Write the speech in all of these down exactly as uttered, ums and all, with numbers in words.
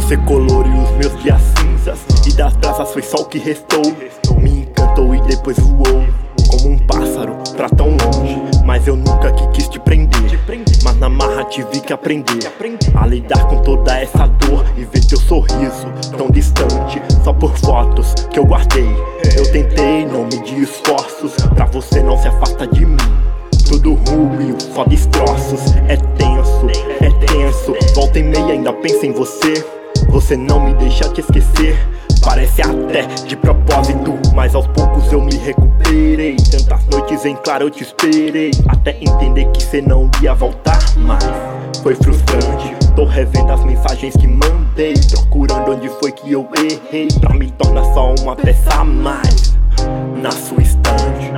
Você coloriu os meus dias cinzas, e das brasas foi só o que restou. Me encantou e depois voou, como um pássaro pra tão longe. Mas eu nunca que quis te prender, mas na marra tive que aprender a lidar com toda essa dor e ver teu sorriso tão distante, só por fotos que eu guardei. Eu tentei, não medi esforços, pra você não se afasta de mim. Tudo ruim, só destroços. É tenso, é tenso. Volta e meia ainda penso em você. Você não me deixa te esquecer. Parece até de propósito, mas aos poucos eu me recuperei. Tantas noites em claro eu te esperei, até entender que cê não ia voltar mais. Foi frustrante, tô revendo as mensagens que mandei, procurando onde foi que eu errei, pra me tornar só uma peça a mais na sua estante.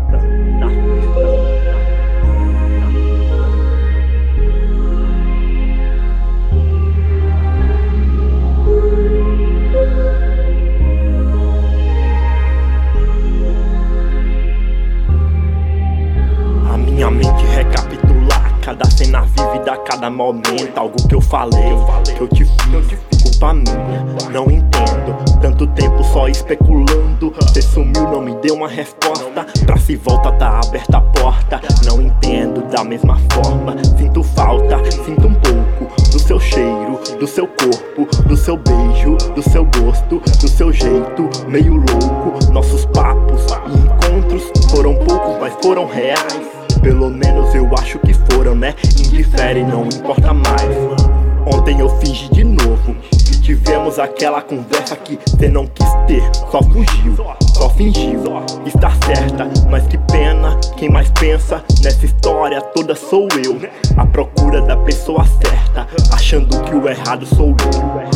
Minha mente recapitular cada cena vívida, cada momento. Algo que eu falei, que eu te fiz, culpa minha, não entendo. Tanto tempo só especulando, cê sumiu, não me deu uma resposta. Pra se volta tá aberta a porta. Não entendo da mesma forma. Sinto falta, sinto um pouco do seu cheiro, do seu corpo, do seu beijo, do seu gosto, do seu jeito meio louco. Nossos papos e encontros foram poucos, mas foram reais. Pelo menos eu acho que foram, né? Indifere, não importa mais. Ontem eu fingi de novo que tivemos aquela conversa que cê não quis ter, só fugiu, só fingiu estar certa. Mas que pena, quem mais pensa nessa história toda sou eu, à procura da pessoa certa, achando que o errado sou eu.